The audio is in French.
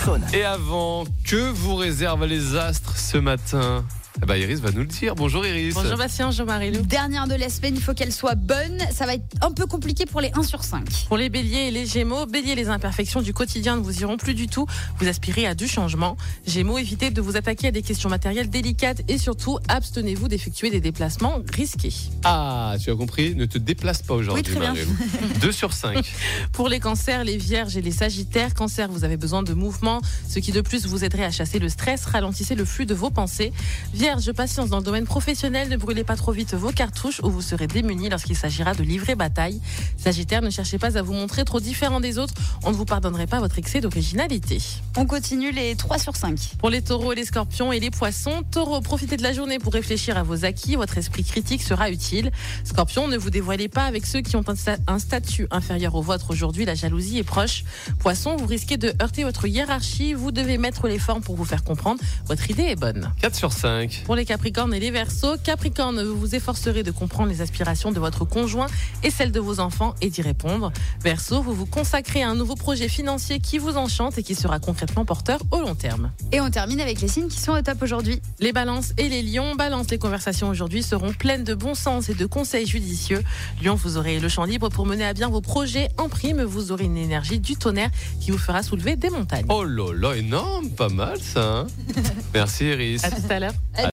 Saône. Et avant, que vous réservent les astres ce matin ? Iris va nous le dire. Bonjour Iris. Bonjour Bastien, bonjour Marilou. Dernière de la semaine, il faut qu'elle soit bonne. Ça va être un peu compliqué pour les 1 sur 5. Pour les béliers et les gémeaux, bélier, les imperfections du quotidien ne vous iront plus du tout. Vous aspirez à du changement. Gémeaux, évitez de vous attaquer à des questions matérielles délicates et surtout, abstenez-vous d'effectuer des déplacements risqués. Ah, tu as compris, ne te déplace pas aujourd'hui, Oui, très bien. Marilou. 2 sur 5. Pour les cancers, les vierges et les sagittaires, cancer, vous avez besoin de mouvement, ce qui de plus vous aiderait à chasser le stress, ralentissez le flux de vos pensées. Vierge, patience dans le domaine professionnel, ne brûlez pas trop vite vos cartouches ou vous serez démunis lorsqu'il s'agira de livrer bataille. Sagittaire, ne cherchez pas à vous montrer trop différent des autres, on ne vous pardonnerait pas votre excès d'originalité. On continue les 3 sur 5. Pour les taureaux et les scorpions et les poissons, taureaux, profitez de la journée pour réfléchir à vos acquis, votre esprit critique sera utile. Scorpion, ne vous dévoilez pas avec ceux qui ont un statut inférieur au vôtre aujourd'hui, la jalousie est proche. Poisson, vous risquez de heurter votre hiérarchie, vous devez mettre les formes pour vous faire comprendre, votre idée est bonne. 4 sur 5. Pour les Capricornes et les Verseaux, Capricorne, vous vous efforcerez de comprendre les aspirations de votre conjoint et celles de vos enfants et d'y répondre. Verseau, vous vous consacrez à un nouveau projet financier qui vous enchante et qui sera concrètement porteur au long terme. Et on termine avec les signes qui sont au top aujourd'hui. Les Balances et les Lions, Balance, les conversations aujourd'hui seront pleines de bon sens et de conseils judicieux. Lion, vous aurez le champ libre pour mener à bien vos projets. En prime, vous aurez une énergie du tonnerre qui vous fera soulever des montagnes. Oh là là, énorme, pas mal ça. Hein. Merci Iris. À tout à l'heure.